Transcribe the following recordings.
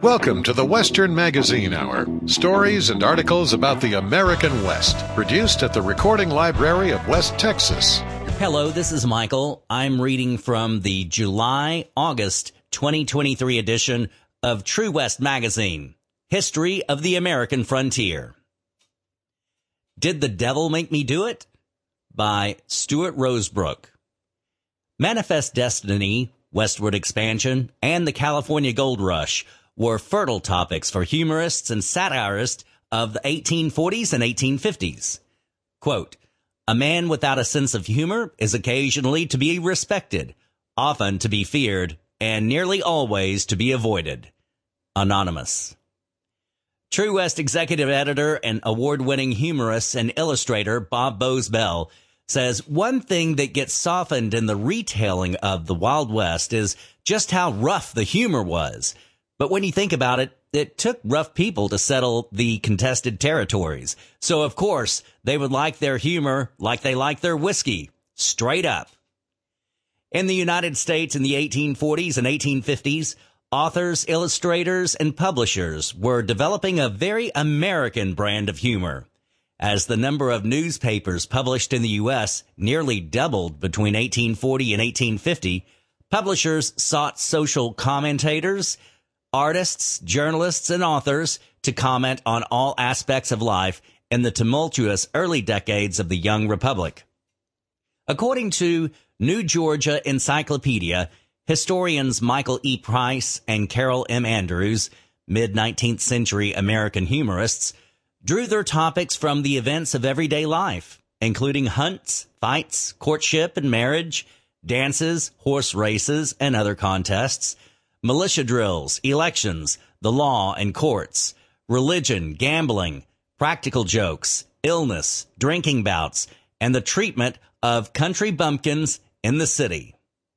Welcome to the Western Magazine Hour. Stories and articles about the American West. Produced at the Recording Library of West Texas. Hello, this is Michael. I'm reading from the July-August 2023 edition of True West Magazine. History of the American Frontier. Did the Devil Make Me Do It? By Stuart Rosebrook. Manifest Destiny, Westward Expansion, and the California Gold Rush were fertile topics for humorists and satirists of the 1840s and 1850s. Quote, "A man without a sense of humor is occasionally to be respected, often to be feared, and nearly always to be avoided." Anonymous. True West executive editor and award-winning humorist and illustrator Bob Bowes-Bell says one thing that gets softened in the retelling of the Wild West is just how rough the humor was. But when you think about it, it took rough people to settle the contested territories. So, of course, they would like their humor like they like their whiskey, straight up. In the United States in the 1840s and 1850s, authors, illustrators, and publishers were developing a very American brand of humor. As the number of newspapers published in the U.S. nearly doubled between 1840 and 1850, publishers sought social commentators, artists, journalists, and authors to comment on all aspects of life in the tumultuous early decades of the young republic. According to New Georgia Encyclopedia, historians Michael E. Price and Carol M. Andrews, mid-19th century American humorists, drew their topics from the events of everyday life, including hunts, fights, courtship and marriage, dances, horse races, and other contests, militia drills, elections, the law and courts, religion, gambling, practical jokes, illness, drinking bouts, and the treatment of country bumpkins in the city.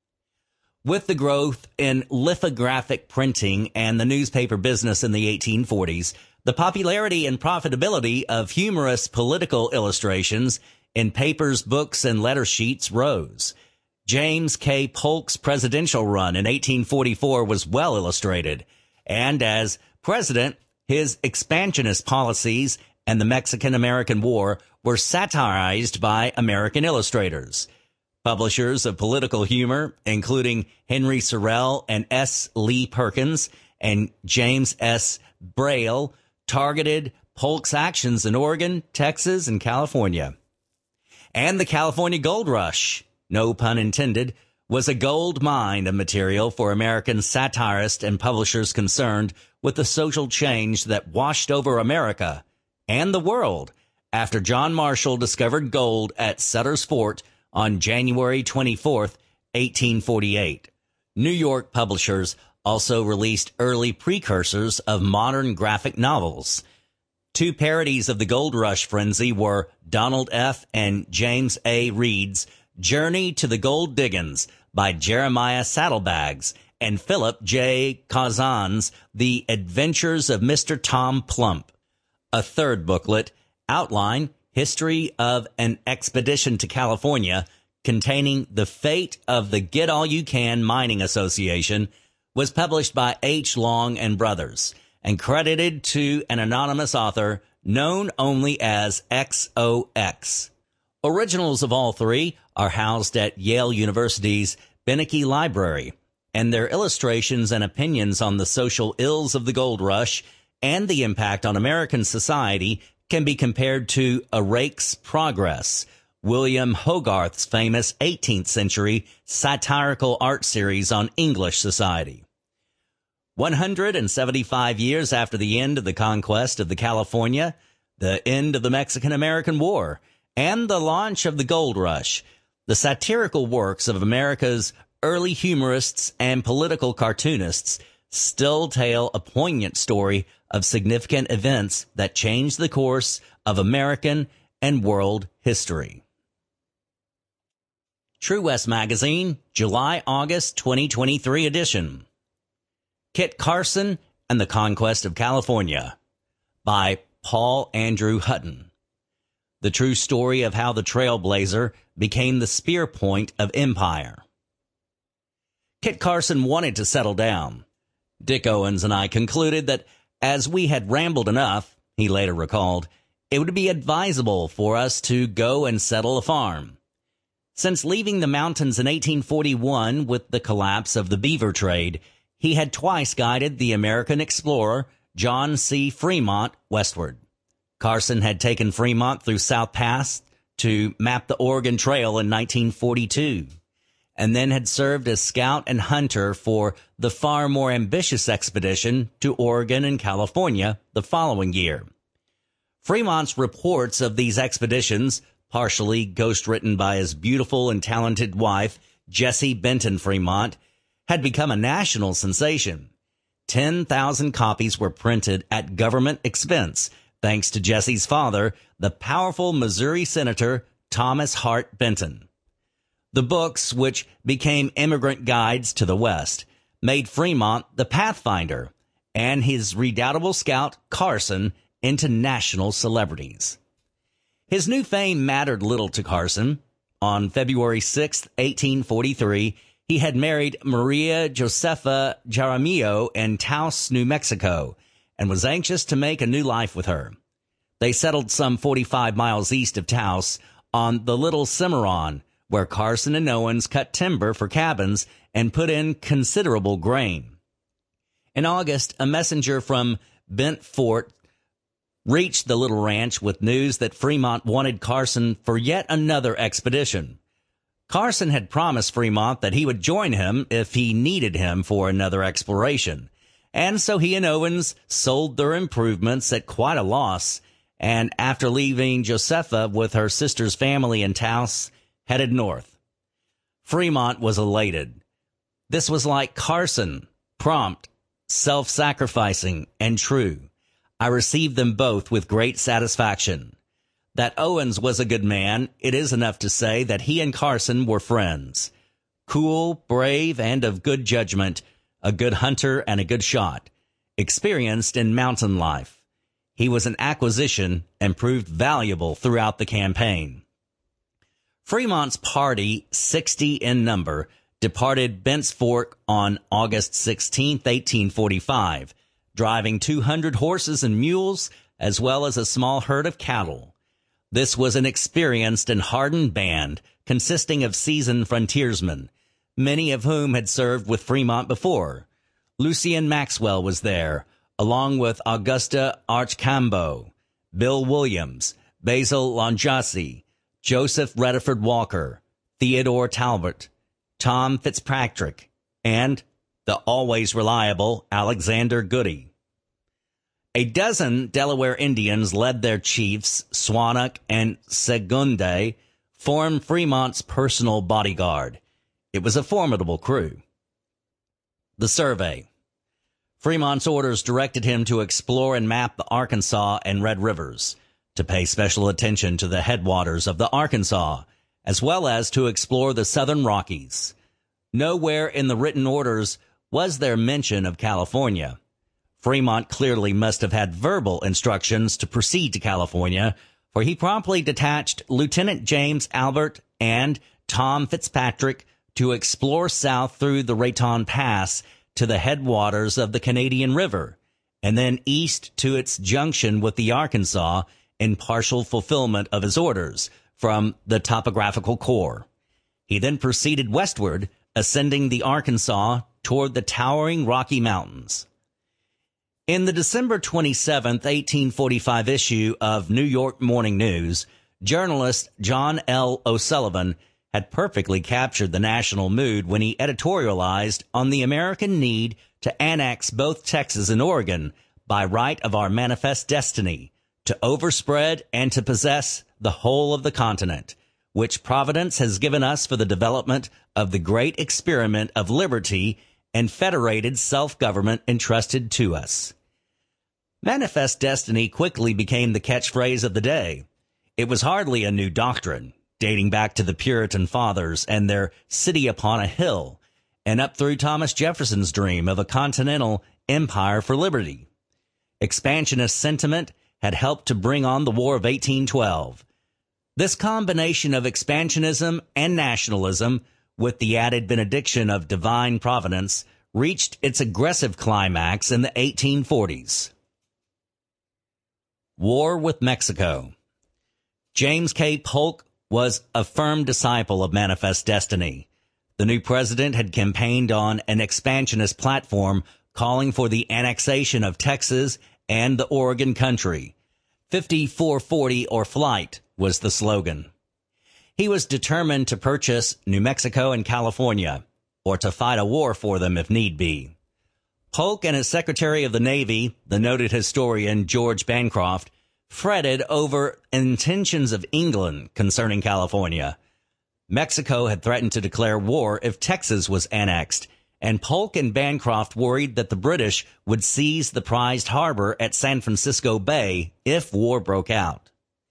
With the growth in lithographic printing and the newspaper business in the 1840s, the popularity and profitability of humorous political illustrations in papers, books, and letter sheets rose. James K. Polk's presidential run in 1844 was well illustrated, and as president, his expansionist policies and the Mexican-American War were satirized by American illustrators. Publishers of political humor, including Henry Sorrell and S. Lee Perkins and James S. Braille, targeted Polk's actions in Oregon, Texas, and California. And the California Gold Rush, no pun intended, was a gold mine of material for American satirists and publishers concerned with the social change that washed over America and the world after John Marshall discovered gold at Sutter's Fort on January 24th, 1848. New York publishers also released early precursors of modern graphic novels. Two parodies of the Gold Rush frenzy were Donald F. and James A. Reed's Journey to the Gold Diggins by Jeremiah Saddlebags and Philip J. Kazan's The Adventures of Mr. Tom Plump. A third booklet, Outline, History of an Expedition to California, containing the fate of the Get All You Can Mining Association, was published by H. Long and Brothers and credited to an anonymous author known only as XOX. Originals of all three are housed at Yale University's Beinecke Library, and their illustrations and opinions on the social ills of the gold rush and the impact on American society can be compared to A Rake's Progress, William Hogarth's famous 18th century satirical art series on English society. 175 years after the end of the conquest of the California, the end of the Mexican-American War, and the launch of the gold rush, the satirical works of America's early humorists and political cartoonists still tell a poignant story of significant events that changed the course of American and world history. True West Magazine, July-August 2023 edition. Kit Carson and the Conquest of California by Paul Andrew Hutton. The true story of how the Trailblazer became the spear point of empire. Kit Carson wanted to settle down. Dick Owens and I concluded that as we had rambled enough, he later recalled, it would be advisable for us to go and settle a farm. Since leaving the mountains in 1841 with the collapse of the beaver trade, he had twice guided the American explorer John C. Fremont westward. Carson had taken Fremont through South Pass to map the Oregon Trail in 1942, and then had served as scout and hunter for the far more ambitious expedition to Oregon and California the following year. Fremont's reports of these expeditions, partially ghostwritten by his beautiful and talented wife, Jessie Benton Fremont, had become a national sensation. 10,000 copies were printed at government expense, thanks to Jessie's father, the powerful Missouri Senator Thomas Hart Benton. The books, which became immigrant guides to the West, made Fremont the pathfinder, and his redoubtable scout, Carson, into national celebrities. His new fame mattered little to Carson. On February 6, 1843, he had married Maria Josepha Jaramillo in Taos, New Mexico, and was anxious to make a new life with her. They settled some 45 miles east of Taos on the Little Cimarron, where Carson and Owens cut timber for cabins and put in considerable grain. In August, a messenger from Bent Fort reached the little ranch with news that Fremont wanted Carson for yet another expedition. Carson had promised Fremont that he would join him if he needed him for another exploration, and so he and Owens sold their improvements at quite a loss, and after leaving Josepha with her sister's family in Taos, headed north. Fremont was elated. This was like Carson, prompt, self-sacrificing, and true. I received them both with great satisfaction. That Owens was a good man, it is enough to say that he and Carson were friends. Cool, brave, and of good judgment, a good hunter and a good shot, experienced in mountain life. He was an acquisition and proved valuable throughout the campaign. Fremont's party, 60 in number, departed Bent's Fork on August 16, 1845, driving 200 horses and mules, as well as a small herd of cattle. This was an experienced and hardened band consisting of seasoned frontiersmen, many of whom had served with Fremont before. Lucien Maxwell was there, along with Augusta Archambault, Bill Williams, Basil Lonjasi, Joseph Rutherford Walker, Theodore Talbot, Tom Fitzpatrick, and the always reliable Alexander Goody. A dozen Delaware Indians led their chiefs, Swannock and Segunde, formed Fremont's personal bodyguard. It was a formidable crew. The survey. Fremont's orders directed him to explore and map the Arkansas and Red Rivers, to pay special attention to the headwaters of the Arkansas, as well as to explore the Southern Rockies. Nowhere in the written orders was there mention of California. Fremont clearly must have had verbal instructions to proceed to California, for he promptly detached Lieutenant James Albert and Tom Fitzpatrick to explore south through the Raton Pass to the headwaters of the Canadian River, and then east to its junction with the Arkansas in partial fulfillment of his orders from the Topographical Corps. He then proceeded westward, ascending the Arkansas toward the towering Rocky Mountains. In the December 27, 1845 issue of New York Morning News, journalist John L. O'Sullivan had perfectly captured the national mood when he editorialized on the American need to annex both Texas and Oregon by right of our manifest destiny, to overspread and to possess the whole of the continent, which Providence has given us for the development of the great experiment of liberty and federated self-government entrusted to us. Manifest destiny quickly became the catchphrase of the day. It was hardly a new doctrine, dating back to the Puritan fathers and their city upon a hill, and up through Thomas Jefferson's dream of a continental empire for liberty. Expansionist sentiment had helped to bring on the War of 1812. This combination of expansionism and nationalism, with the added benediction of divine providence, reached its aggressive climax in the 1840s. War with Mexico. James K. Polk was a firm disciple of Manifest Destiny. The new president had campaigned on an expansionist platform calling for the annexation of Texas and the Oregon Country. 5440 or flight was the slogan. He was determined to purchase New Mexico and California, or to fight a war for them if need be. Polk and his Secretary of the Navy, the noted historian George Bancroft, fretted over intentions of England concerning California. Mexico had threatened to declare war if Texas was annexed, and Polk and Bancroft worried that the British would seize the prized harbor at San Francisco Bay if war broke out.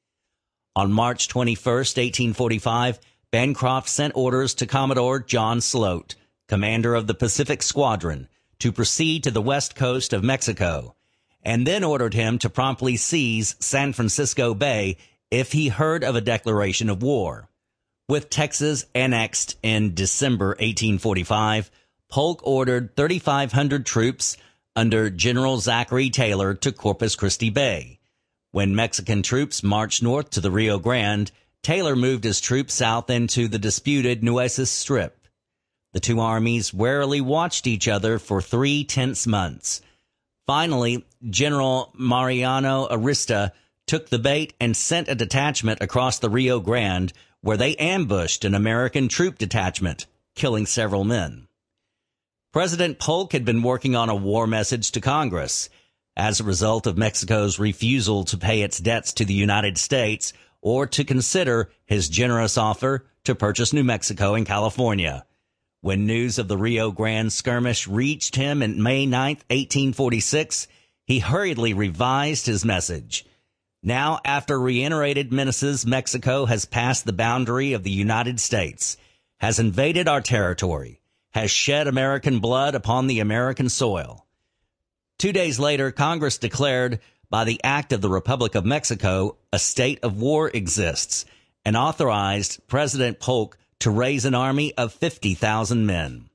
On March 21, 1845, Bancroft sent orders to Commodore John Sloat, commander of the Pacific Squadron, to proceed to the west coast of Mexico, and then ordered him to promptly seize San Francisco Bay if he heard of a declaration of war. With Texas annexed in December 1845, Polk ordered 3,500 troops under General Zachary Taylor to Corpus Christi Bay. When Mexican troops marched north to the Rio Grande, Taylor moved his troops south into the disputed Nueces Strip. The two armies warily watched each other for 3 tense months. Finally, General Mariano Arista took the bait and sent a detachment across the Rio Grande, where they ambushed an American troop detachment, killing several men. President Polk had been working on a war message to Congress. As a result of Mexico's refusal to pay its debts to the United States or to consider his generous offer to purchase New Mexico and California. When news of the Rio Grande skirmish reached him in May 9, 1846, he hurriedly revised his message. Now, after reiterated menaces, Mexico has passed the boundary of the United States, has invaded our territory, has shed American blood upon the American soil. 2 days later, Congress declared, by the Act of the Republic of Mexico, a state of war exists, and authorized President Polk to raise an army of 50,000 men.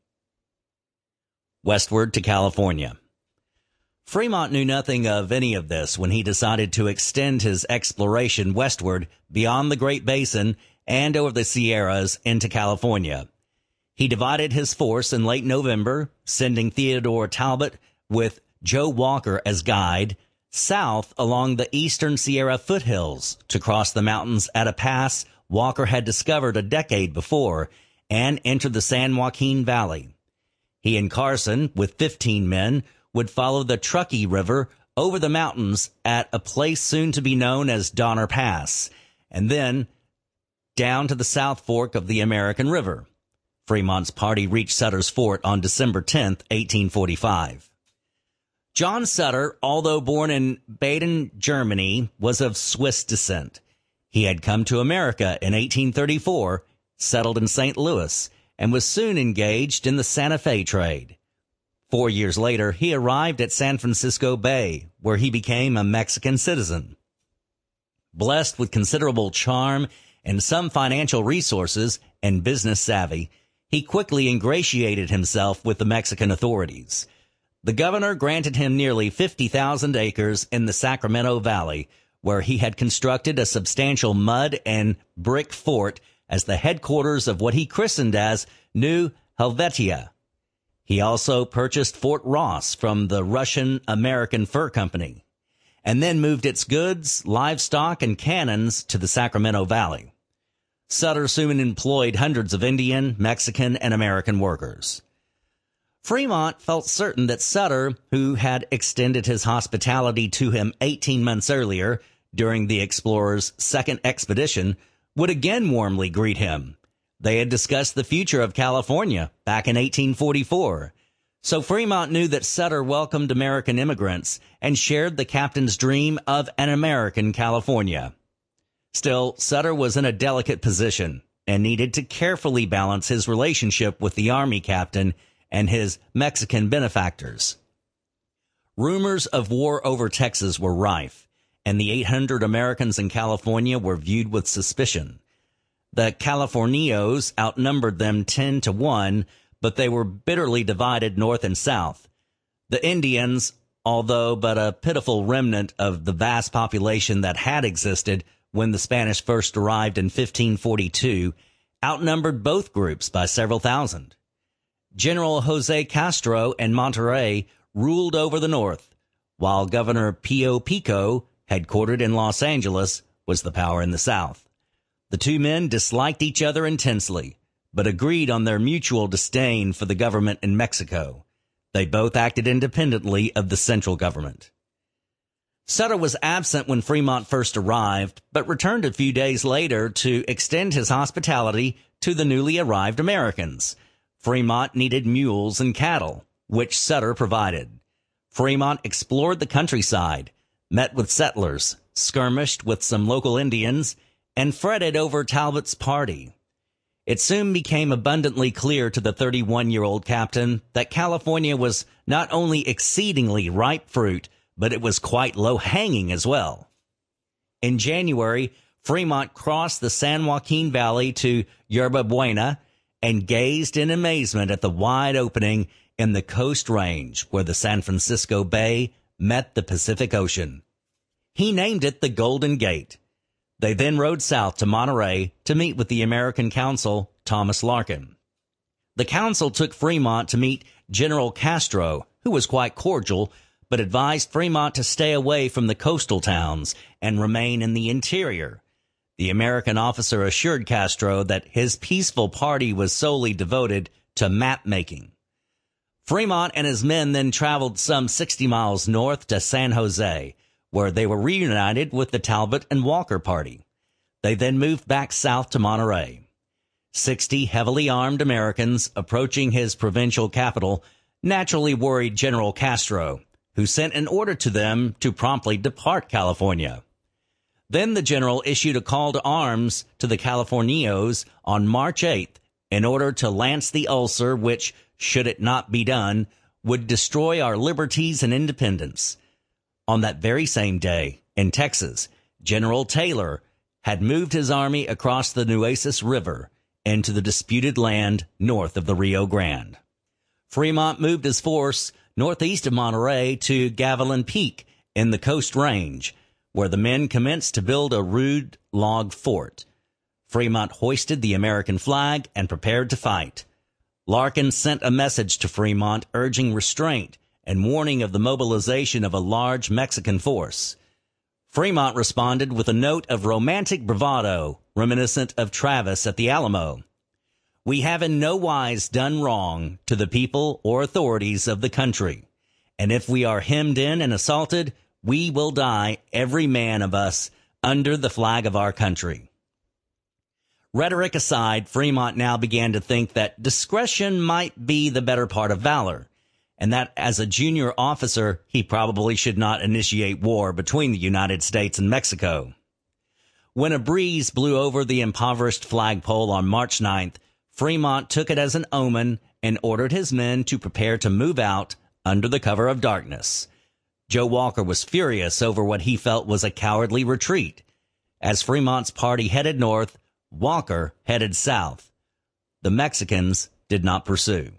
Westward to California. Fremont knew nothing of any of this when he decided to extend his exploration westward beyond the Great Basin and over the Sierras into California. He divided his force in late November, sending Theodore Talbot with Joe Walker as guide south along the eastern Sierra foothills to cross the mountains at a pass Walker had discovered a decade before and entered the San Joaquin Valley. He and Carson, with 15 men, would follow the Truckee River over the mountains at a place soon to be known as Donner Pass, and then down to the South Fork of the American River. Fremont's party reached Sutter's Fort on December 10, 1845. John Sutter, although born in Baden, Germany, was of Swiss descent. He had come to America in 1834, settled in St. Louis, and was soon engaged in the Santa Fe trade. 4 years later, he arrived at San Francisco Bay, where he became a Mexican citizen. Blessed with considerable charm and some financial resources and business savvy, he quickly ingratiated himself with the Mexican authorities. The governor granted him nearly 50,000 acres in the Sacramento Valley, where he had constructed a substantial mud and brick fort as the headquarters of what he christened as New Helvetia. He also purchased Fort Ross from the Russian-American Fur Company, and then moved its goods, livestock, and cannons to the Sacramento Valley. Sutter soon employed hundreds of Indian, Mexican, and American workers. Fremont felt certain that Sutter, who had extended his hospitality to him 18 months earlier during the explorer's second expedition, would again warmly greet him. They had discussed the future of California back in 1844. So Fremont knew that Sutter welcomed American immigrants and shared the captain's dream of an American California. Still, Sutter was in a delicate position and needed to carefully balance his relationship with the Army captain and his Mexican benefactors. Rumors of war over Texas were rife, and the 800 Americans in California were viewed with suspicion. The Californios outnumbered them 10-1, but they were bitterly divided north and south. The Indians, although but a pitiful remnant of the vast population that had existed when the Spanish first arrived in 1542, outnumbered both groups by several thousand. General Jose Castro and Monterrey ruled over the north, while Governor Pio Pico, headquartered in Los Angeles, was the power in the south. The two men disliked each other intensely, but agreed on their mutual disdain for the government in Mexico. They both acted independently of the central government. Sutter was absent when Fremont first arrived, but returned a few days later to extend his hospitality to the newly arrived Americans. Fremont needed mules and cattle, which Sutter provided. Fremont explored the countryside, met with settlers, skirmished with some local Indians, and fretted over Talbot's party. It soon became abundantly clear to the 31-year-old captain that California was not only exceedingly ripe fruit, but it was quite low-hanging as well. In January, Fremont crossed the San Joaquin Valley to Yerba Buena and gazed in amazement at the wide opening in the Coast Range where the San Francisco Bay met the Pacific Ocean. He named it the Golden Gate. They then rode south to Monterey to meet with the American consul, Thomas Larkin. The consul took Fremont to meet General Castro, who was quite cordial, but advised Fremont to stay away from the coastal towns and remain in the interior. The American officer assured Castro that his peaceful party was solely devoted to map-making. Fremont and his men then traveled some 60 miles north to San Jose, where they were reunited with the Talbot and Walker party. They then moved back south to Monterey. 60 heavily armed Americans approaching his provincial capital naturally worried General Castro, who sent an order to them to promptly depart California. Then the general issued a call to arms to the Californios on March 8th in order to lance the ulcer which, should it not be done, would destroy our liberties and independence. On that very same day, in Texas, General Taylor had moved his army across the Nueces River into the disputed land north of the Rio Grande. Fremont moved his force northeast of Monterey to Gavilan Peak in the Coast Range, where the men commenced to build a rude log fort. Fremont hoisted the American flag and prepared to fight. Larkin sent a message to Fremont urging restraint and warning of the mobilization of a large Mexican force. Fremont responded with a note of romantic bravado, reminiscent of Travis at the Alamo. "We have in no wise done wrong to the people or authorities of the country, and if we are hemmed in and assaulted, we will die, every man of us, under the flag of our country." Rhetoric aside, Fremont now began to think that discretion might be the better part of valor, and that as a junior officer, he probably should not initiate war between the United States and Mexico. When a breeze blew over the impoverished flagpole on March 9th, Fremont took it as an omen and ordered his men to prepare to move out under the cover of darkness. Joe Walker was furious over what he felt was a cowardly retreat. As Fremont's party headed north, Walker headed south. The Mexicans did not pursue.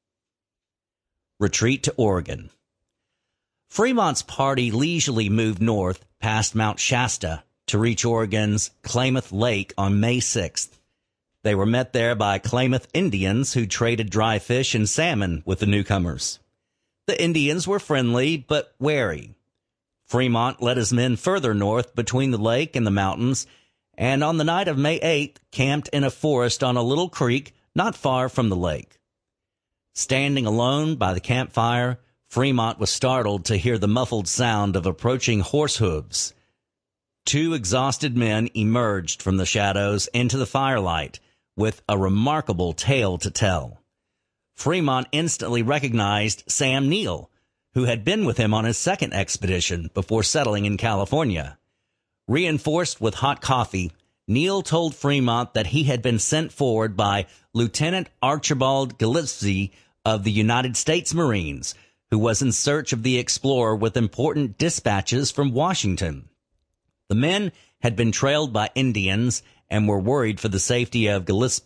Retreat to Oregon. Fremont's party leisurely moved north past Mount Shasta to reach Oregon's Klamath Lake on May 6th. They were met there by Klamath Indians who traded dry fish and salmon with the newcomers. The Indians were friendly but wary. Fremont led his men further north between the lake and the mountains, and on the night of May 8th camped in a forest on a little creek not far from the lake. Standing alone by the campfire, Fremont was startled to hear the muffled sound of approaching horse hooves. Two exhausted men emerged from the shadows into the firelight with a remarkable tale to tell. Fremont instantly recognized Sam Neal, who had been with him on his second expedition before settling in California. Reinforced with hot coffee, Neal told Fremont that he had been sent forward by Lieutenant Archibald Gillespie of the United States Marines, who was in search of the explorer with important dispatches from Washington. The men had been trailed by Indians and were worried for the safety of Gillespie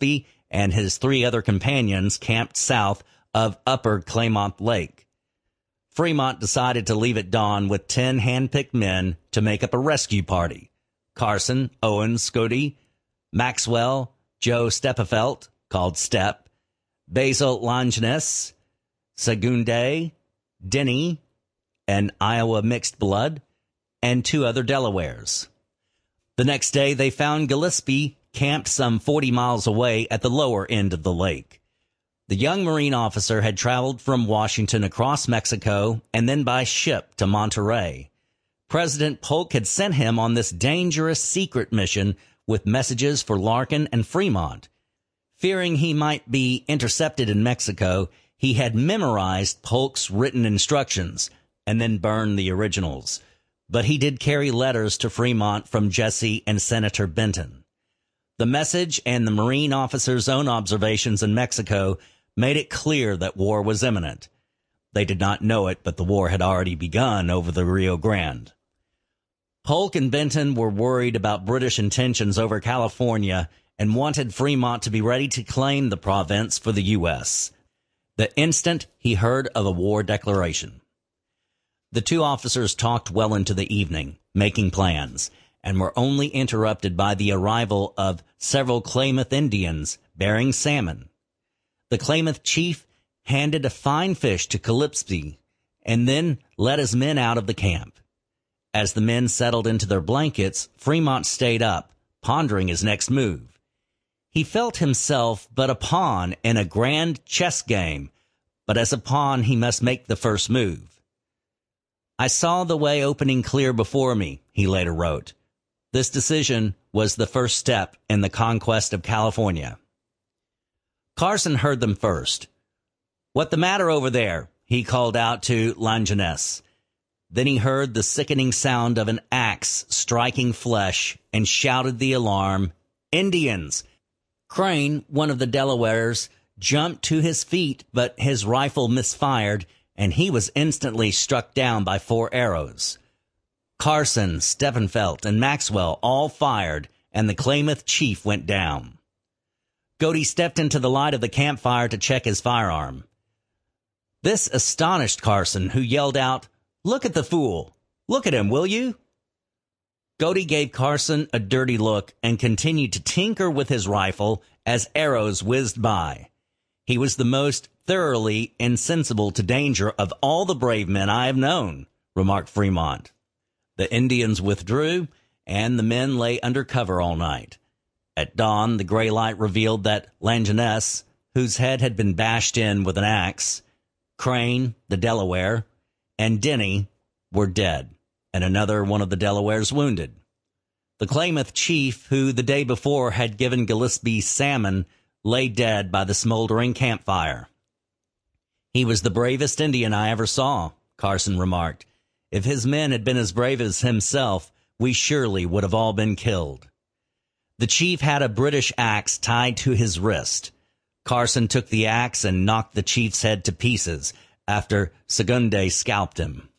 and his 3 other companions camped south of Upper Klamath Lake. Fremont decided to leave at dawn with 10 hand-picked men to make up a rescue party. Carson, Owen, Scotty, Maxwell, Joe Steppenfeld, called Step, Basil Longinus, Segunde, Denny, an Iowa mixed blood, and 2 other Delawares. The next day, they found Gillespie camped some 40 miles away at the lower end of the lake. The young Marine officer had traveled from Washington across Mexico and then by ship to Monterey. President Polk had sent him on this dangerous secret mission with messages for Larkin and Fremont. Fearing he might be intercepted in Mexico, he had memorized Polk's written instructions and then burned the originals. But he did carry letters to Fremont from Jesse and Senator Benton. The message and the Marine officer's own observations in Mexico made it clear that war was imminent. They did not know it, but the war had already begun over the Rio Grande. Polk and Benton were worried about British intentions over California and wanted Fremont to be ready to claim the province for the U.S. the instant he heard of a war declaration. The 2 officers talked well into the evening, making plans, and were only interrupted by the arrival of several Klamath Indians bearing salmon. The Klamath chief handed a fine fish to Gillespie and then led his men out of the camp. As the men settled into their blankets, Fremont stayed up, pondering his next move. He felt himself but a pawn in a grand chess game, but as a pawn he must make the first move. I saw the way opening clear before me, he later wrote. This decision was the first step in the conquest of California. Carson heard them first. "What the matter over there?" he called out to Longinus. Then he heard the sickening sound of an axe striking flesh and shouted the alarm, "Indians!" Crane, one of the Delawares, jumped to his feet, but his rifle misfired, and he was instantly struck down by 4 arrows. Carson, Steppenfeld, and Maxwell all fired, and the Klamath chief went down. Godey stepped into the light of the campfire to check his firearm. This astonished Carson, who yelled out, "Look at the fool! Look at him, will you?" Godey gave Carson a dirty look and continued to tinker with his rifle as arrows whizzed by. He was the most thoroughly insensible to danger of all the brave men I have known, remarked Fremont. The Indians withdrew, and the men lay under cover all night. At dawn, the gray light revealed that Longinus, whose head had been bashed in with an axe, Crane, the Delaware, and Denny were dead, and another one of the Delawares wounded. The Klamath chief, who the day before had given Gillespie salmon, lay dead by the smoldering campfire. "He was the bravest Indian I ever saw," Carson remarked. "If his men had been as brave as himself, we surely would have all been killed." The chief had a British axe tied to his wrist. Carson took the axe and knocked the chief's head to pieces after Segunde scalped him.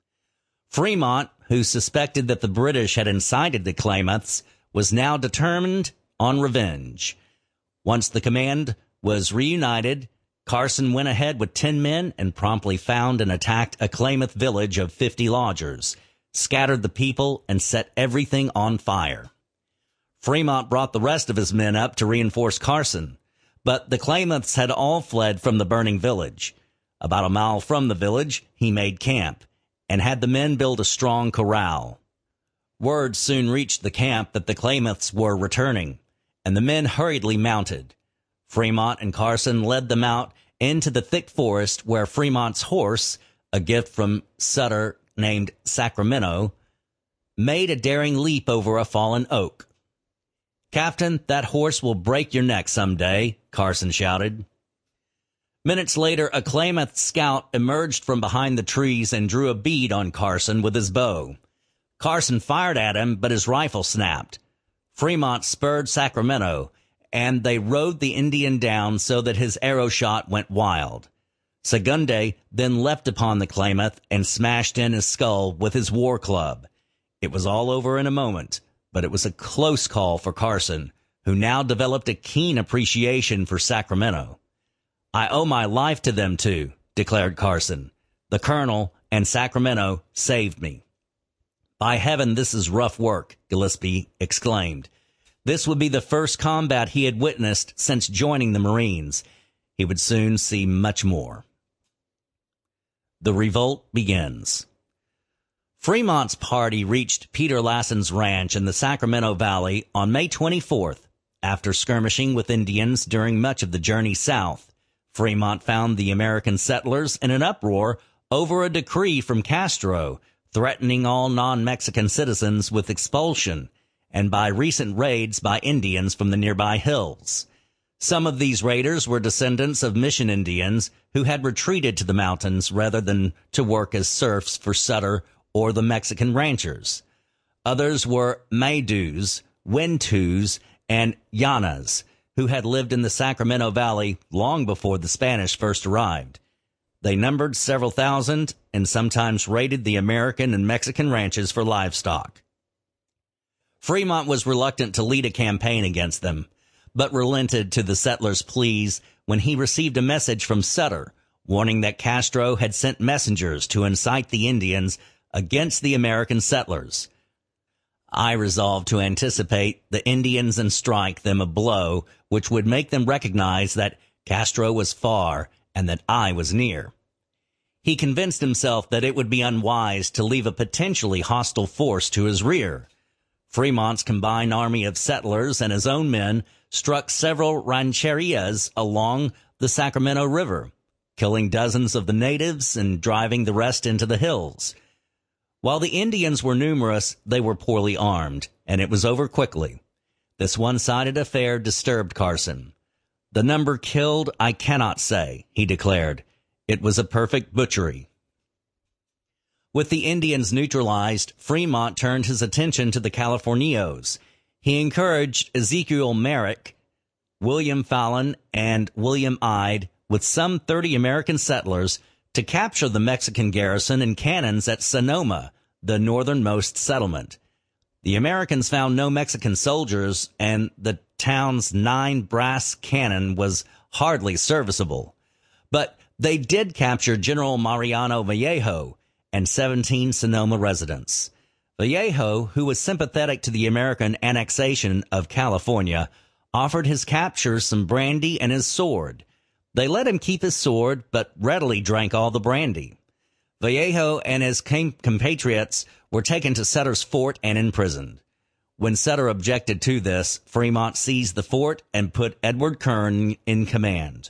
Fremont, who suspected that the British had incited the Klamaths, was now determined on revenge. Once the command was reunited, Carson went ahead with 10 men and promptly found and attacked a Klamath village of 50 lodgers, scattered the people, and set everything on fire. Fremont brought the rest of his men up to reinforce Carson, but the Klamaths had all fled from the burning village. About a mile from the village, he made camp and had the men build a strong corral. Word soon reached the camp that the Klamaths were returning, and the men hurriedly mounted. Fremont and Carson led them out into the thick forest where Fremont's horse, a gift from Sutter named Sacramento, made a daring leap over a fallen oak. "Captain, that horse will break your neck someday," Carson shouted. Minutes later, a Klamath scout emerged from behind the trees and drew a bead on Carson with his bow. Carson fired at him, but his rifle snapped. Fremont spurred Sacramento, and they rode the Indian down so that his arrow shot went wild. Segunde then leapt upon the Klamath and smashed in his skull with his war club. It was all over in a moment, but it was a close call for Carson, who now developed a keen appreciation for Sacramento. "I owe my life to them too," declared Carson. "The colonel and Sacramento saved me." "By heaven, this is rough work," Gillespie exclaimed. This would be the first combat he had witnessed since joining the Marines. He would soon see much more. The revolt begins. Fremont's party reached Peter Lassen's ranch in the Sacramento Valley on May 24th. After skirmishing with Indians during much of the journey south, Fremont found the American settlers in an uproar over a decree from Castro threatening all non-Mexican citizens with expulsion, and by recent raids by Indians from the nearby hills. Some of these raiders were descendants of Mission Indians who had retreated to the mountains rather than to work as serfs for Sutter or the Mexican ranchers. Others were Maydus, Wintus, and Llanas, who had lived in the Sacramento Valley long before the Spanish first arrived. They numbered several thousand and sometimes raided the American and Mexican ranches for livestock. Fremont was reluctant to lead a campaign against them, but relented to the settlers' pleas when he received a message from Sutter warning that Castro had sent messengers to incite the Indians against the American settlers. "I resolved to anticipate the Indians and strike them a blow which would make them recognize that Castro was far and that I was near." He convinced himself that it would be unwise to leave a potentially hostile force to his rear. Fremont's combined army of settlers and his own men struck several rancherias along the Sacramento River, killing dozens of the natives and driving the rest into the hills. While the Indians were numerous, they were poorly armed, and it was over quickly. This one-sided affair disturbed Carson. "The number killed I cannot say," he declared. "It was a perfect butchery." With the Indians neutralized, Fremont turned his attention to the Californios. He encouraged Ezekiel Merrick, William Fallon, and William Ide, with some 30 American settlers, to capture the Mexican garrison and cannons at Sonoma, the northernmost settlement. The Americans found no Mexican soldiers, and the town's 9 brass cannon was hardly serviceable. But they did capture General Mariano Vallejo and 17 Sonoma residents. Vallejo, who was sympathetic to the American annexation of California, offered his captors some brandy and his sword. They let him keep his sword, but readily drank all the brandy. Vallejo and his compatriots were taken to Sutter's fort and imprisoned. When Sutter objected to this, Fremont seized the fort and put Edward Kern in command.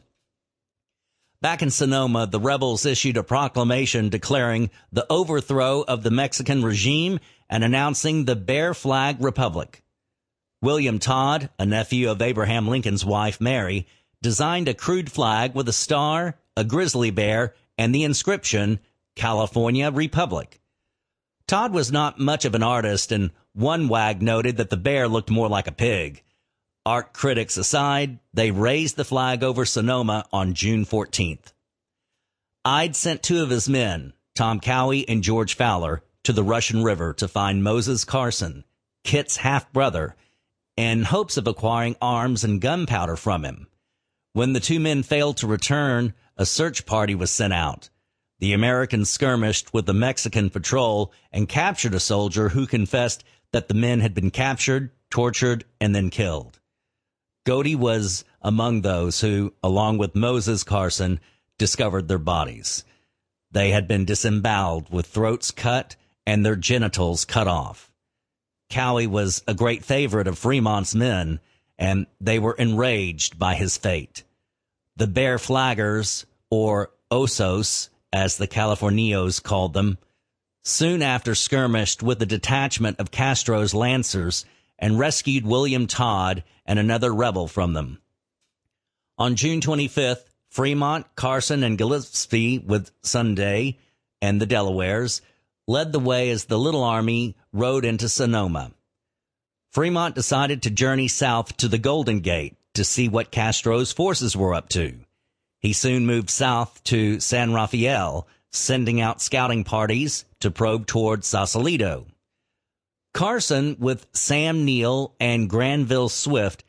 Back in Sonoma, the rebels issued a proclamation declaring the overthrow of the Mexican regime and announcing the Bear Flag Republic. William Todd, a nephew of Abraham Lincoln's wife Mary, designed a crude flag with a star, a grizzly bear, and the inscription, California Republic. Todd was not much of an artist, and one wag noted that the bear looked more like a pig. Art critics aside, they raised the flag over Sonoma on June 14th. Ide sent 2 of his men, Tom Cowie and George Fowler, to the Russian River to find Moses Carson, Kit's half-brother, in hopes of acquiring arms and gunpowder from him. When the 2 men failed to return, a search party was sent out. The Americans skirmished with the Mexican patrol and captured a soldier who confessed that the men had been captured, tortured, and then killed. Godey was among those who, along with Moses Carson, discovered their bodies. They had been disemboweled with throats cut and their genitals cut off. Cowie was a great favorite of Fremont's men, and they were enraged by his fate. The Bear Flaggers, or Osos, as the Californios called them, soon after skirmished with a detachment of Castro's lancers and rescued William Todd and another rebel from them. On June 25th, Fremont, Carson, and Gillespie, with Sunday and the Delawares, led the way as the little army rode into Sonoma. Fremont decided to journey south to the Golden Gate to see what Castro's forces were up to. He soon moved south to San Rafael, sending out scouting parties to probe toward Sausalito. Carson, with Sam Neill and Granville Swift,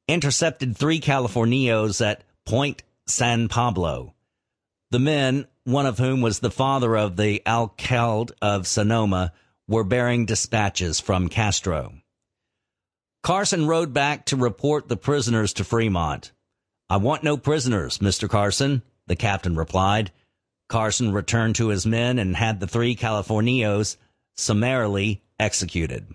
intercepted 3 Californios at Point San Pablo. The men, one of whom was the father of the alcalde of Sonoma, were bearing dispatches from Castro. Carson rode back to report the prisoners to Fremont. "I want no prisoners, Mr. Carson," the captain replied. Carson returned to his men and had the 3 Californios summarily executed.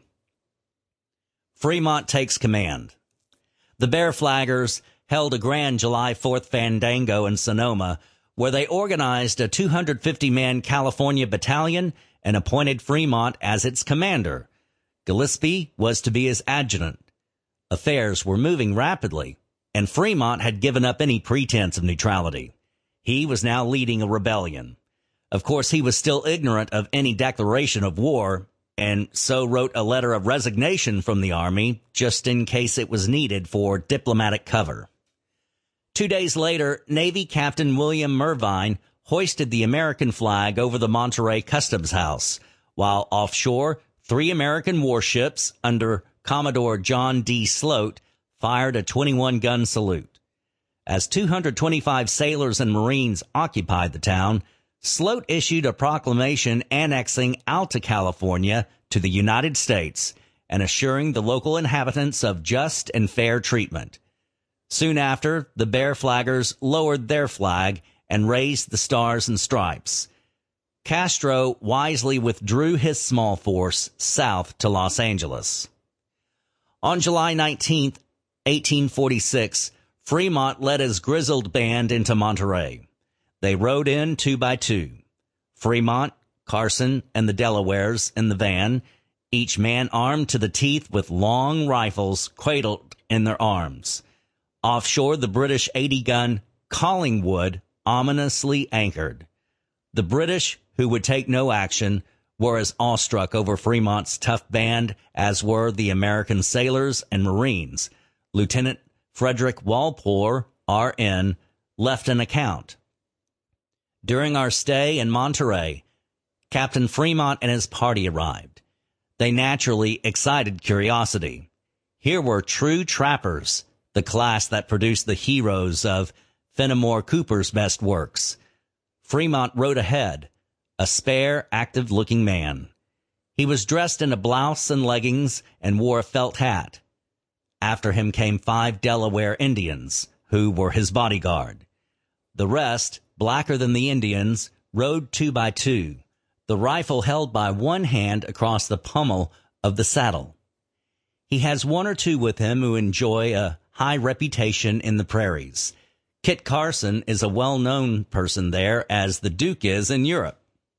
Fremont takes command. The Bear Flaggers held a grand July 4th fandango in Sonoma, where they organized a 250-man California battalion and appointed Fremont as its commander. Gillespie was to be his adjutant. Affairs were moving rapidly, and Fremont had given up any pretense of neutrality. He was now leading a rebellion. Of course, he was still ignorant of any declaration of war, and so wrote a letter of resignation from the Army, just in case it was needed for diplomatic cover. 2 days later, Navy Captain William Mervine hoisted the American flag over the Monterey Customs House, while offshore, 3 American warships under Commodore John D. Sloat fired a 21-gun salute. As 225 sailors and Marines occupied the town, Sloat issued a proclamation annexing Alta California to the United States and assuring the local inhabitants of just and fair treatment. Soon after, the Bear Flaggers lowered their flag and raised the Stars and Stripes. Castro wisely withdrew his small force south to Los Angeles. On July 19, 1846, Fremont led his grizzled band into Monterey. They rode in 2 by 2. Fremont, Carson, and the Delawares in the van, each man armed to the teeth with long rifles cradled in their arms. Offshore, the British 80-gun Collingwood ominously anchored. The British, who would take no action, were as awestruck over Fremont's tough band as were the American sailors and Marines. Lieutenant Frederick Walpole, R.N., left an account. "During our stay in Monterey, Captain Fremont and his party arrived. They naturally excited curiosity. Here were true trappers, the class that produced the heroes of Fenimore Cooper's best works. Fremont rode ahead, a spare, active-looking man. He was dressed in a blouse and leggings and wore a felt hat. After him came 5 Delaware Indians, who were his bodyguard. The rest, blacker than the Indians, rode 2 by 2, the rifle held by one hand across the pommel of the saddle. He has 1 or 2 with him who enjoy a high reputation in the prairies. Kit Carson is a well-known person there, as the Duke is in Europe."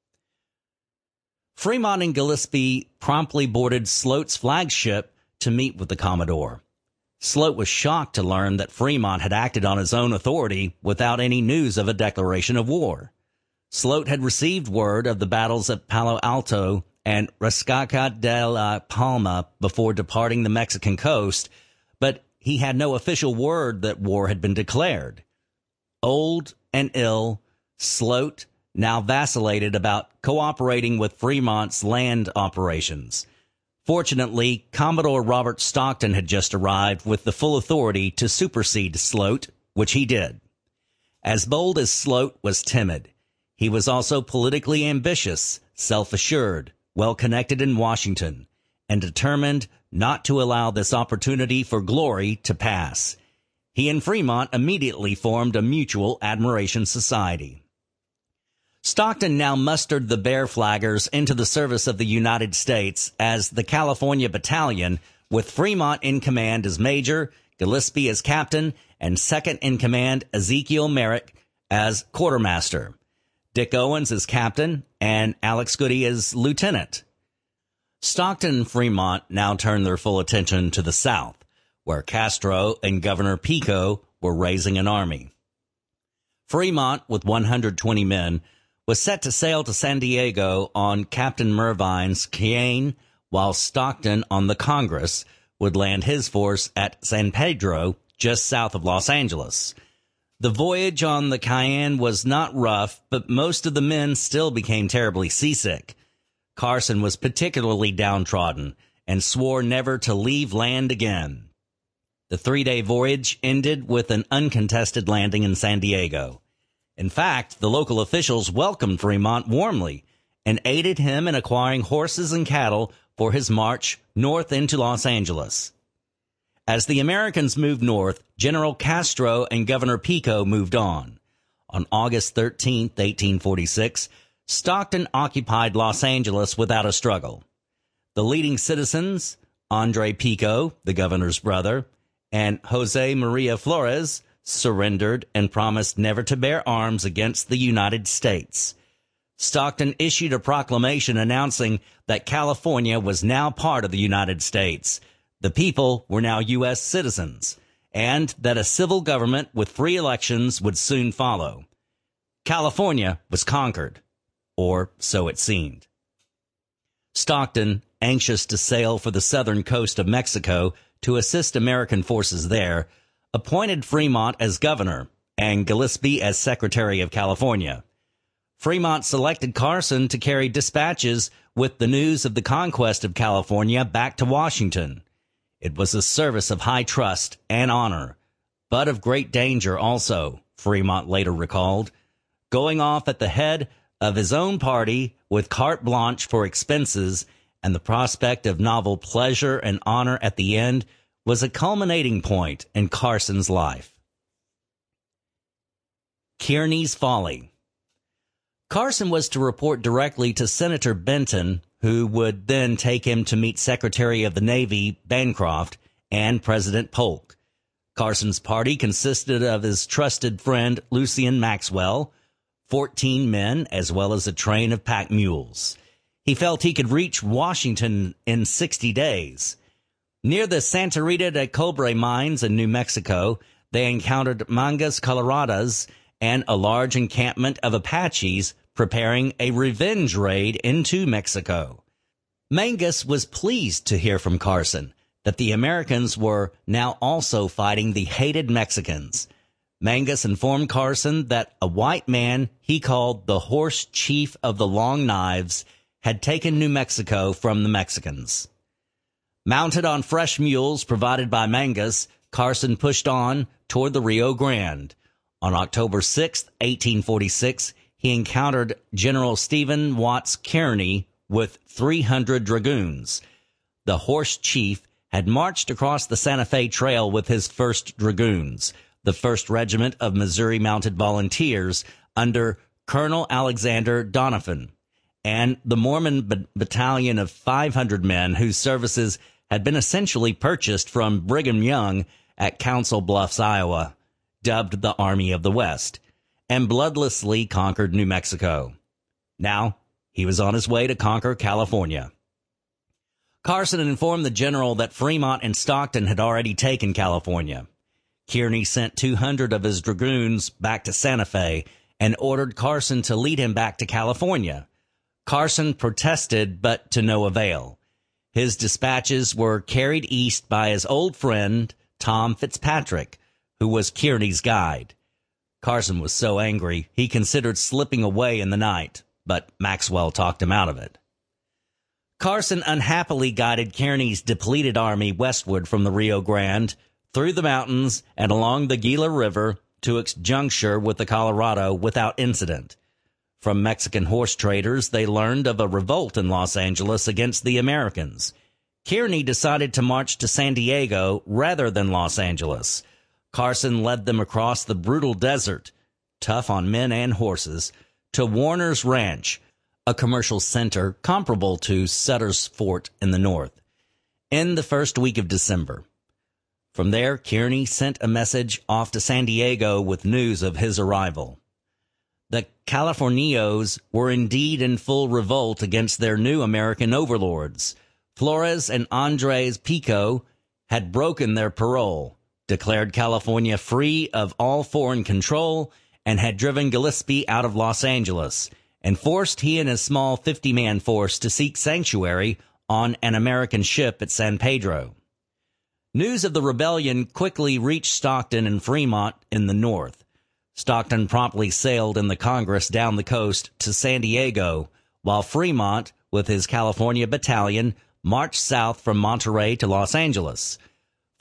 Fremont and Gillespie promptly boarded Sloat's flagship to meet with the Commodore. Sloat was shocked to learn that Fremont had acted on his own authority without any news of a declaration of war. Sloat had received word of the battles at Palo Alto and Resaca de la Palma before departing the Mexican coast, but he had no official word that war had been declared. Old and ill, Sloat now vacillated about cooperating with Fremont's land operations. Fortunately, Commodore Robert Stockton had just arrived with the full authority to supersede Sloat, which he did. As bold as Sloat was timid, he was also politically ambitious, self-assured, well-connected in Washington, and determined not to allow this opportunity for glory to pass. He and Fremont immediately formed a mutual admiration society. Stockton now mustered the Bear Flaggers into the service of the United States as the California Battalion, with Fremont in command as major, Gillespie as captain, and second in command Ezekiel Merrick as quartermaster, Dick Owens as captain, and Alex Goody as lieutenant. Stockton and Fremont now turned their full attention to the south, where Castro and Governor Pico were raising an army. Fremont, with 120 men, was set to sail to San Diego on Captain Mervine's Cayenne, while Stockton on the Congress would land his force at San Pedro, just south of Los Angeles. The voyage on the Cayenne was not rough, but most of the men still became terribly seasick. Carson was particularly downtrodden and swore never to leave land again. The 3-day voyage ended with an uncontested landing in San Diego. In fact, the local officials welcomed Fremont warmly and aided him in acquiring horses and cattle for his march north into Los Angeles. As the Americans moved north, General Castro and Governor Pico moved on. On August 13, 1846, Stockton occupied Los Angeles without a struggle. The leading citizens, Andre Pico, the governor's brother, and Jose Maria Flores, surrendered and promised never to bear arms against the United States. Stockton issued a proclamation announcing that California was now part of the United States. The people were now U.S. citizens, and that a civil government with free elections would soon follow. California was conquered, or so it seemed. Stockton, anxious to sail for the southern coast of Mexico to assist American forces there, appointed Fremont as governor and Gillespie as Secretary of California. Fremont selected Carson to carry dispatches with the news of the conquest of California back to Washington. It was a service of high trust and honor, but of great danger also, Fremont later recalled. Going off at the head of his own party with carte blanche for expenses and the prospect of novel pleasure and honor at the end was a culminating point in Carson's life. Kearny's folly. Carson was to report directly to Senator Benton, who would then take him to meet Secretary of the Navy Bancroft and President Polk. Carson's party consisted of his trusted friend Lucien Maxwell, 14 men, as well as a train of pack mules. He felt he could reach Washington in 60 days. Near the Santa Rita de Cobre mines in New Mexico, they encountered Mangas Coloradas and a large encampment of Apaches preparing a revenge raid into Mexico. Mangas was pleased to hear from Carson that the Americans were now also fighting the hated Mexicans. Mangas informed Carson that a white man he called the Horse Chief of the Long Knives had taken New Mexico from the Mexicans. Mounted on fresh mules provided by Mangas, Carson pushed on toward the Rio Grande. On October 6, 1846, he encountered General Stephen Watts Kearny with 300 dragoons. The Horse Chief had marched across the Santa Fe Trail with his 1st Dragoons, the 1st Regiment of Missouri Mounted Volunteers under Colonel Alexander Doniphan, and the Mormon battalion of 500 men whose services had been essentially purchased from Brigham Young at Council Bluffs, Iowa, dubbed the Army of the West, and bloodlessly conquered New Mexico. Now, he was on his way to conquer California. Carson informed the general that Fremont and Stockton had already taken California. Kearny sent 200 of his dragoons back to Santa Fe and ordered Carson to lead him back to California. Carson protested, but to no avail. His dispatches were carried east by his old friend, Tom Fitzpatrick, who was Kearny's guide. Carson was so angry, he considered slipping away in the night, but Maxwell talked him out of it. Carson unhappily guided Kearny's depleted army westward from the Rio Grande, through the mountains and along the Gila River to its juncture with the Colorado without incident. From Mexican horse traders, they learned of a revolt in Los Angeles against the Americans. Kearny decided to march to San Diego rather than Los Angeles. Carson led them across the brutal desert, tough on men and horses, to Warner's Ranch, a commercial center comparable to Sutter's Fort in the north, in the first week of December. From there, Kearny sent a message off to San Diego with news of his arrival. The Californios were indeed in full revolt against their new American overlords. Flores and Andres Pico had broken their parole, declared California free of all foreign control, and had driven Gillespie out of Los Angeles, and forced he and his small 50-man force to seek sanctuary on an American ship at San Pedro. News of the rebellion quickly reached Stockton and Fremont in the north. Stockton promptly sailed in the Congress down the coast to San Diego, while Fremont, with his California battalion, marched south from Monterey to Los Angeles.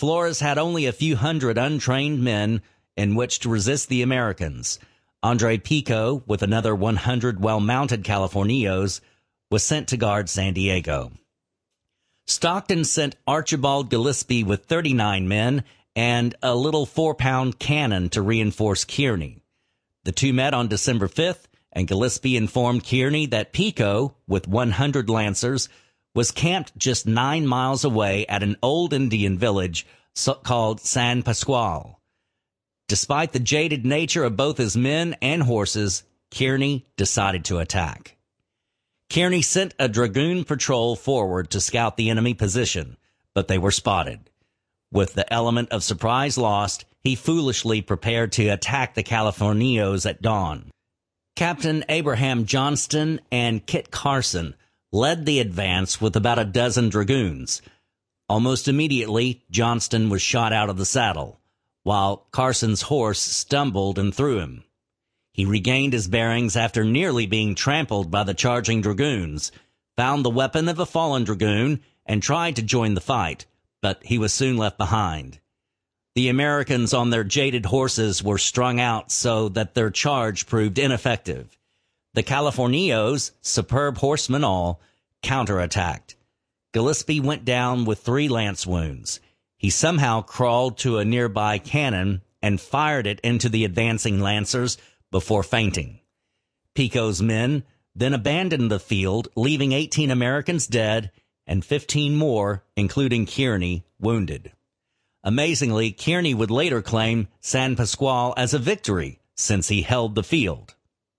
Flores had only a few hundred untrained men in which to resist the Americans. Andre Pico, with another 100 well-mounted Californios, was sent to guard San Diego. Stockton sent Archibald Gillespie with 39 men and a little 4-pound cannon to reinforce Kearny. The two met on December 5th, and Gillespie informed Kearny that Pico, with 100 lancers, was camped just 9 miles away at an old Indian village called San Pascual. Despite the jaded nature of both his men and horses, Kearny decided to attack. Kearny sent a dragoon patrol forward to scout the enemy position, but they were spotted. With the element of surprise lost, he foolishly prepared to attack the Californios at dawn. Captain Abraham Johnston and Kit Carson led the advance with about a dozen dragoons. Almost immediately, Johnston was shot out of the saddle, while Carson's horse stumbled and threw him. He regained his bearings after nearly being trampled by the charging dragoons, found the weapon of a fallen dragoon, and tried to join the fight, but he was soon left behind. The Americans on their jaded horses were strung out so that their charge proved ineffective. The Californios, superb horsemen all, counterattacked. Gillespie went down with 3 lance wounds. He somehow crawled to a nearby cannon and fired it into the advancing lancers before fainting. Pico's men then abandoned the field, leaving 18 Americans dead and 15 more, including Kearny, wounded. Amazingly, Kearny would later claim San Pascual as a victory since he held the field.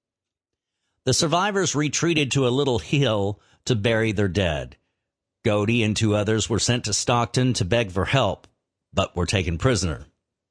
The survivors retreated to a little hill to bury their dead. Godey and 2 others were sent to Stockton to beg for help, but were taken prisoner.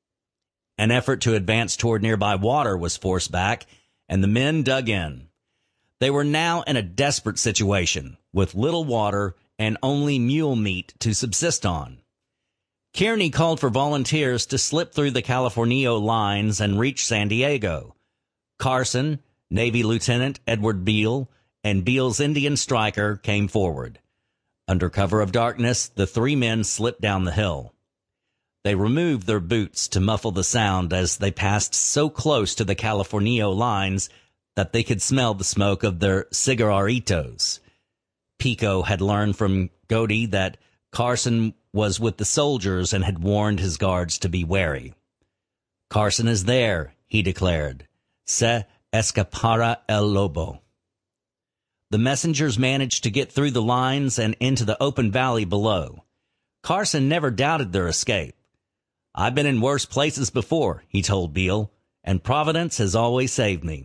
An effort to advance toward nearby water was forced back, and the men dug in. They were now in a desperate situation, with little water and only mule meat to subsist on. Kearny called for volunteers to slip through the Californio lines and reach San Diego. Carson, Navy Lieutenant Edward Beale, and Beale's Indian striker came forward. Under cover of darkness, the 3 men slipped down the hill. They removed their boots to muffle the sound as they passed so close to the Californio lines that they could smell the smoke of their cigarritos. Pico had learned from Godey that Carson was with the soldiers and had warned his guards to be wary. "Carson is there," he declared. "Se escapará el lobo." The messengers managed to get through the lines and into the open valley below. Carson never doubted their escape. "I've been in worse places before," he told Beale, "and Providence has always saved me."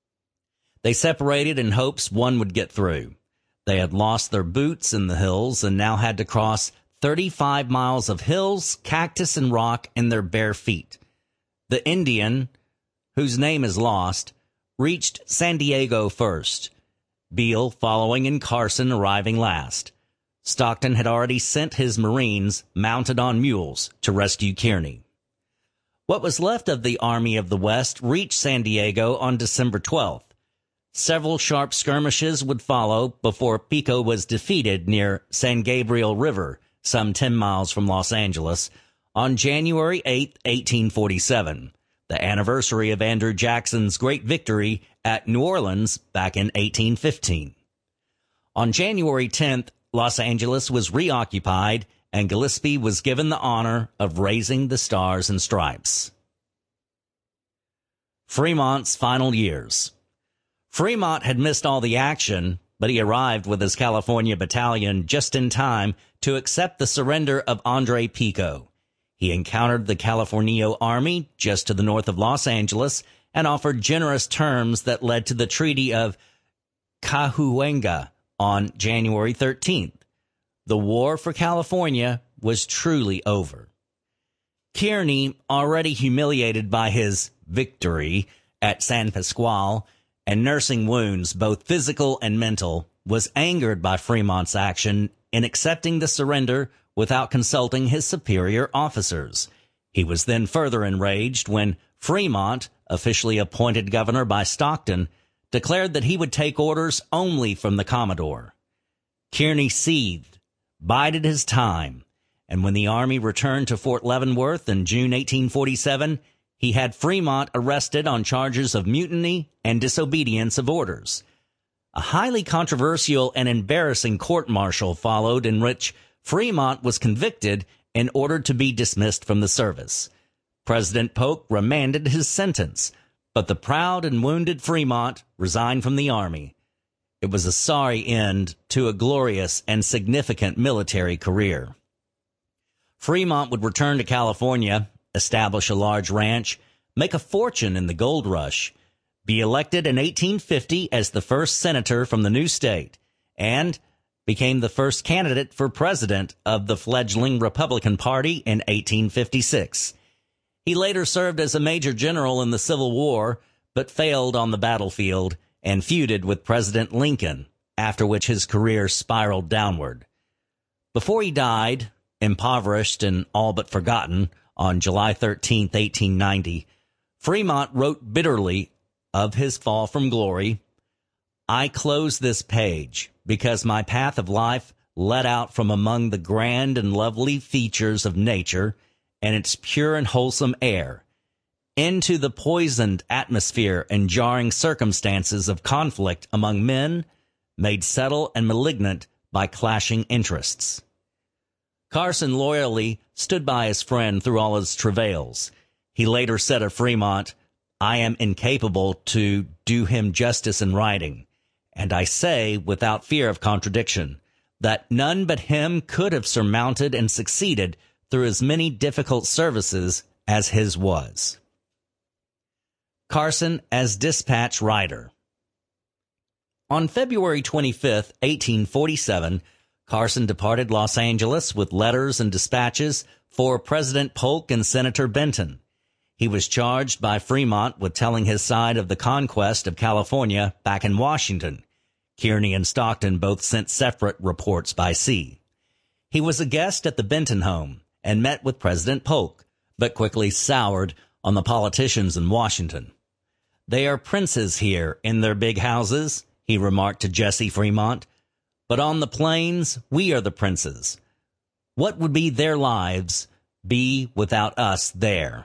They separated in hopes one would get through. They had lost their boots in the hills and now had to cross 35 miles of hills, cactus, and rock in their bare feet. The Indian, whose name is lost, reached San Diego first, Beale following and Carson arriving last. Stockton had already sent his Marines, mounted on mules, to rescue Kearny. What was left of the Army of the West reached San Diego on December 12th. Several sharp skirmishes would follow before Pico was defeated near San Gabriel River, some 10 miles from Los Angeles, on January 8, 1847, the anniversary of Andrew Jackson's great victory at New Orleans back in 1815. On January 10th, Los Angeles was reoccupied, and Gillespie was given the honor of raising the Stars and Stripes. Fremont's final years. Fremont had missed all the action, but he arrived with his California battalion just in time to accept the surrender of Andre Pico. He encountered the Californio Army just to the north of Los Angeles and offered generous terms that led to the Treaty of Cahuenga on January 13th. The war for California was truly over. Kearny, already humiliated by his victory at San Pascual and nursing wounds, both physical and mental, was angered by Fremont's action in accepting the surrender without consulting his superior officers. He was then further enraged when Fremont, officially appointed governor by Stockton, declared that he would take orders only from the Commodore. Kearny seethed, bided his time, and when the Army returned to Fort Leavenworth in June 1847, he had Fremont arrested on charges of mutiny and disobedience of orders. A highly controversial and embarrassing court-martial followed in which Fremont was convicted and ordered to be dismissed from the service. President Polk remanded his sentence, but the proud and wounded Fremont resigned from the Army. It was a sorry end to a glorious and significant military career. Fremont would return to California, establish a large ranch, make a fortune in the gold rush, be elected in 1850 as the first senator from the new state, and became the first candidate for president of the fledgling Republican Party in 1856. He later served as a major general in the Civil War, but failed on the battlefield and feuded with President Lincoln, after which his career spiraled downward. Before he died, impoverished and all but forgotten, on July 13, 1890, Fremont wrote bitterly of his fall from glory, "I close this page because my path of life led out from among the grand and lovely features of nature and its pure and wholesome air, into the poisoned atmosphere and jarring circumstances of conflict among men, made subtle and malignant by clashing interests." Carson loyally stood by his friend through all his travails. He later said of Fremont, "I am incapable to do him justice in writing, and I say, without fear of contradiction, that none but him could have surmounted and succeeded through as many difficult services as his was." Carson as dispatch rider. On February 25, 1847, Carson departed Los Angeles with letters and dispatches for President Polk and Senator Benton. He was charged by Fremont with telling his side of the conquest of California back in Washington. Kearny and Stockton both sent separate reports by sea. He was a guest at the Benton home and met with President Polk, but quickly soured on the politicians in Washington. "They are princes here in their big houses," he remarked to Jesse Fremont, "but on the plains we are the princes. What would be their lives be without us there?"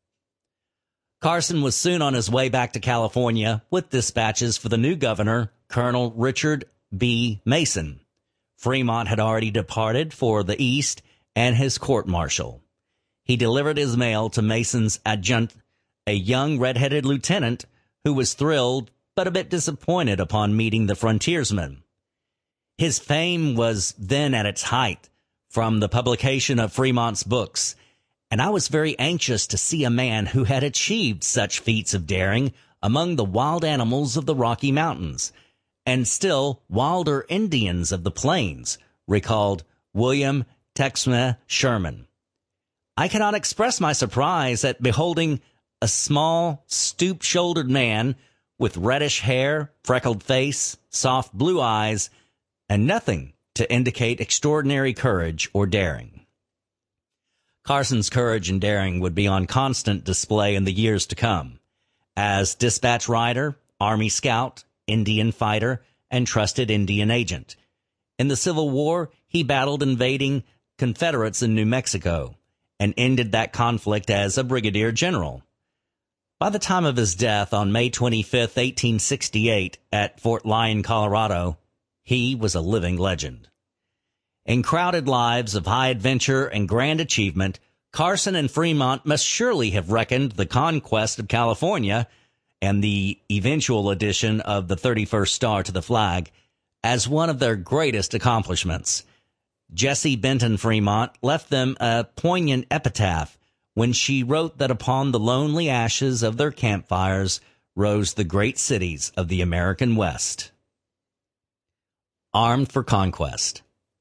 Carson was soon on his way back to California with dispatches for the new governor, Colonel Richard B. Mason. Fremont had already departed for the East and his court-martial. He delivered his mail to Mason's adjutant, a young red-headed lieutenant who was thrilled but a bit disappointed upon meeting the frontiersman. His fame was then at its height from the publication of Fremont's books, and I was very anxious to see a man who had achieved such feats of daring among the wild animals of the Rocky Mountains, and still wilder Indians of the plains, recalled William Tecumseh Sherman. I cannot express my surprise at beholding a small, stoop-shouldered man with reddish hair, freckled face, soft blue eyes, and nothing to indicate extraordinary courage or daring. Carson's courage and daring would be on constant display in the years to come. As dispatch rider, Army scout, Indian fighter, and trusted Indian agent. In the Civil War, he battled invading Confederates in New Mexico and ended that conflict as a brigadier general. By the time of his death on May 25, 1868, at Fort Lyon, Colorado, he was a living legend. In crowded lives of high adventure and grand achievement, Carson and Fremont must surely have reckoned the conquest of California and the eventual addition of the 31st star to the flag as one of their greatest accomplishments. Jessie Benton Fremont left them a poignant epitaph when she wrote that upon the lonely ashes of their campfires rose the great cities of the American West. Armed for conquest.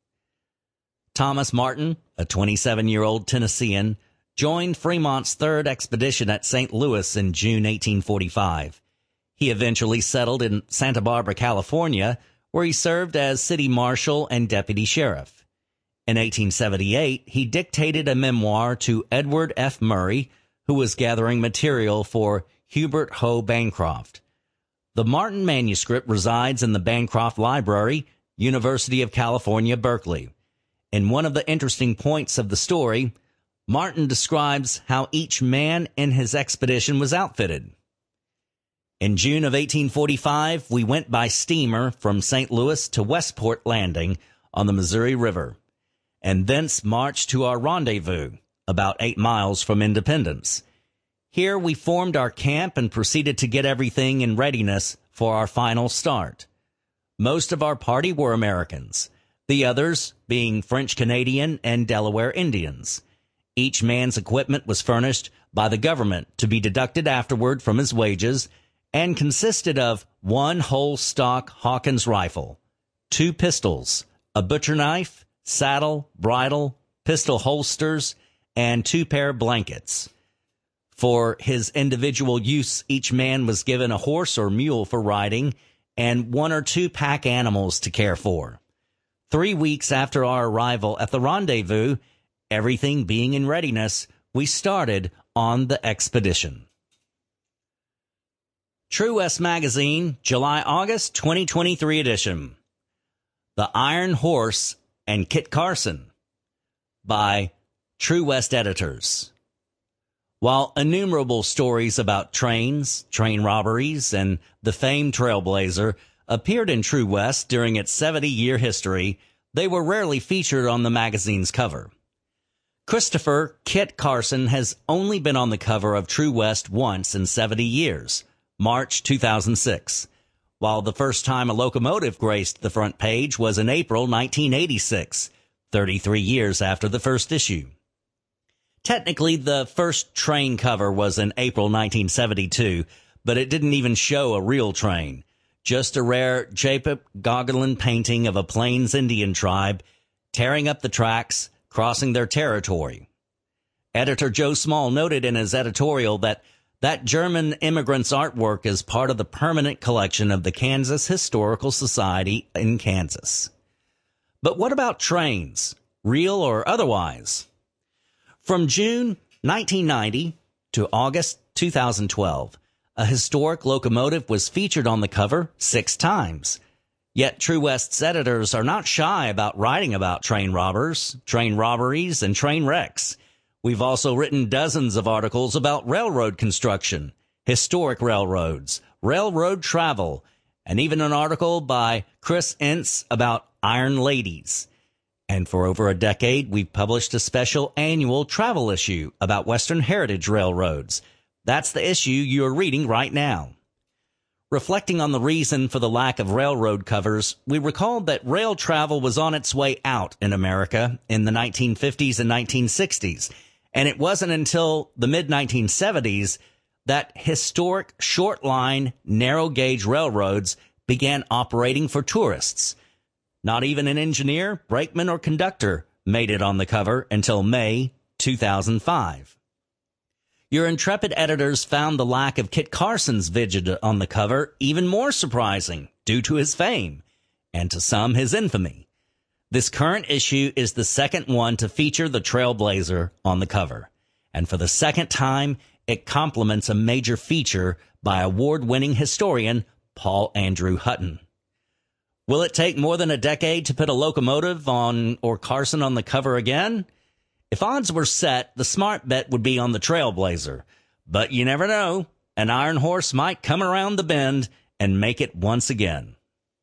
Thomas Martin, a 27-year-old Tennessean, joined Fremont's third expedition at St. Louis in June 1845. He eventually settled in Santa Barbara, California, where he served as city marshal and deputy sheriff. In 1878, he dictated a memoir to Edward F. Murray, who was gathering material for Hubert Howe Bancroft. The Martin manuscript resides in the Bancroft Library, University of California, Berkeley. In one of the interesting points of the story, Martin describes how each man in his expedition was outfitted. In June of 1845, we went by steamer from St. Louis to Westport Landing on the Missouri River, and thence marched to our rendezvous, about 8 miles from Independence. Here we formed our camp and proceeded to get everything in readiness for our final start. Most of our party were Americans, the others being French-Canadian and Delaware Indians. Each man's equipment was furnished by the government to be deducted afterward from his wages and consisted of 1 whole stock Hawkins rifle, 2 pistols, a butcher knife, saddle, bridle, pistol holsters, and 2 pair of blankets. For his individual use, each man was given a horse or mule for riding and 1 or 2 pack animals to care for. 3 weeks after our arrival at the rendezvous, everything being in readiness, we started on the expedition. True West Magazine, July-August 2023 edition. The Iron Horse and Kit Carson by True West editors. While innumerable stories about trains, train robberies, and the famed Trailblazer appeared in True West during its 70-year history, they were rarely featured on the magazine's cover. Christopher Kit Carson has only been on the cover of True West once in 70 years, March 2006, while the first time a locomotive graced the front page was in April 1986, 33 years after the first issue. Technically, the first train cover was in April 1972, but it didn't even show a real train, just a rare Jacob Gauguin painting of a Plains Indian tribe tearing up the tracks, crossing their territory. Editor Joe Small noted in his editorial that German immigrant's artwork is part of the permanent collection of the Kansas Historical Society in Kansas. But what about trains, real or otherwise? From June 1990 to August 2012, a historic locomotive was featured on the cover 6 times. Yet True West's editors are not shy about writing about train robbers, train robberies, and train wrecks. We've also written dozens of articles about railroad construction, historic railroads, railroad travel, and even an article by Chris Ince about Iron Ladies. And for over a decade, we've published a special annual travel issue about Western Heritage Railroads. That's the issue you're reading right now. Reflecting on the reason for the lack of railroad covers, we recalled that rail travel was on its way out in America in the 1950s and 1960s, and it wasn't until the mid-1970s that historic short-line, narrow-gauge railroads began operating for tourists. Not even an engineer, brakeman, or conductor made it on the cover until May 2005. Your intrepid editors found the lack of Kit Carson's vignette on the cover even more surprising due to his fame, and to some his infamy. This current issue is the second one to feature the Trailblazer on the cover, and for the second time, it complements a major feature by award-winning historian Paul Andrew Hutton. Will it take more than a decade to put a locomotive on or Carson on the cover again? If odds were set, the smart bet would be on the Trailblazer. But you never know. An Iron Horse might come around the bend and make it once again.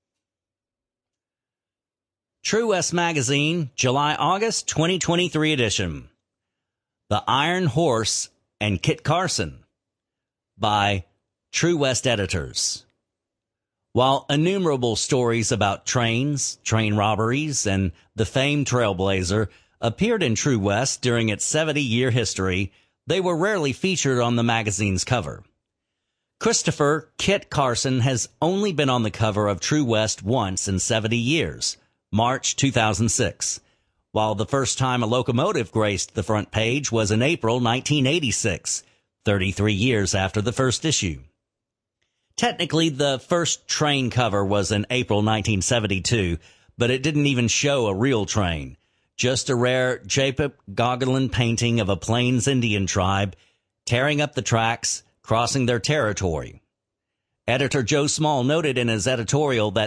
True West Magazine, July-August 2023 edition. The Iron Horse and Kit Carson by True West editors. While innumerable stories about trains, train robberies, and the famed Trailblazer appeared in True West during its 70-year history, they were rarely featured on the magazine's cover. Christopher Kit Carson has only been on the cover of True West once in 70 years, March 2006, while the first time a locomotive graced the front page was in April 1986, 33 years after the first issue. Technically, the first train cover was in April 1972, but it didn't even show a real train, just a rare Jacob Gauguin painting of a Plains Indian tribe tearing up the tracks, crossing their territory. Editor Joe Small noted in his editorial that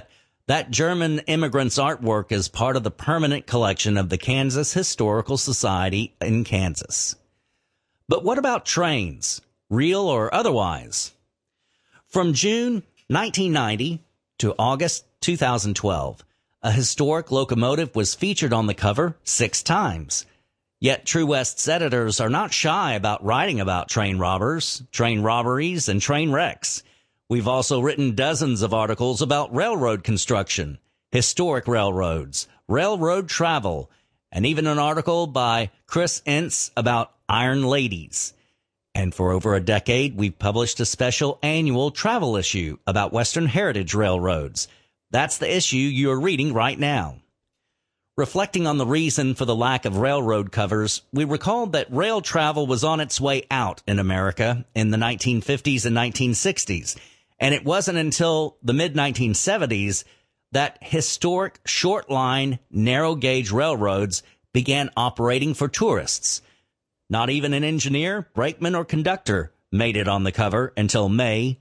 That German immigrant's artwork is part of the permanent collection of the Kansas Historical Society in Kansas. But what about trains, real or otherwise? From June 1990 to August 2012, a historic locomotive was featured on the cover 6 times. Yet True West's editors are not shy about writing about train robbers, train robberies, and train wrecks. We've also written dozens of articles about railroad construction, historic railroads, railroad travel, and even an article by Chris Ince about Iron Ladies. And for over a decade, we've published a special annual travel issue about Western Heritage Railroads. That's the issue you're reading right now. Reflecting on the reason for the lack of railroad covers, we recalled that rail travel was on its way out in America in the 1950s and 1960s. And it wasn't until the mid-1970s that historic short-line, narrow-gauge railroads began operating for tourists. Not even an engineer, brakeman, or conductor made it on the cover until May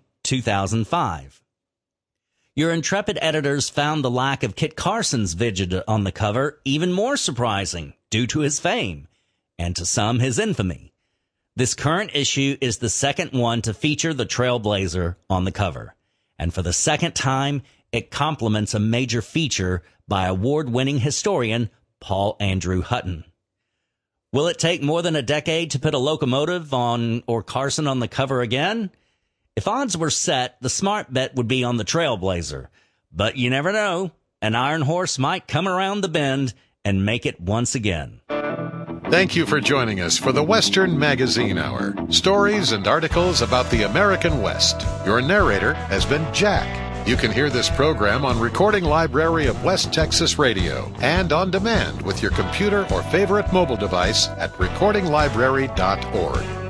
2005. Your intrepid editors found the lack of Kit Carson's vignette on the cover even more surprising due to his fame, and to some his infamy. This current issue is the second one to feature the Trailblazer on the cover, and for the second time, it complements a major feature by award-winning historian Paul Andrew Hutton. Will it take more than a decade to put a locomotive on or Carson on the cover again? If odds were set, the smart bet would be on the Trailblazer. But you never know. An iron horse might come around the bend and make it once again. Thank you for joining us for the Western Magazine Hour. Stories and articles about the American West. Your narrator has been Jack. You can hear this program on Recording Library of West Texas Radio and on demand with your computer or favorite mobile device at recordinglibrary.org.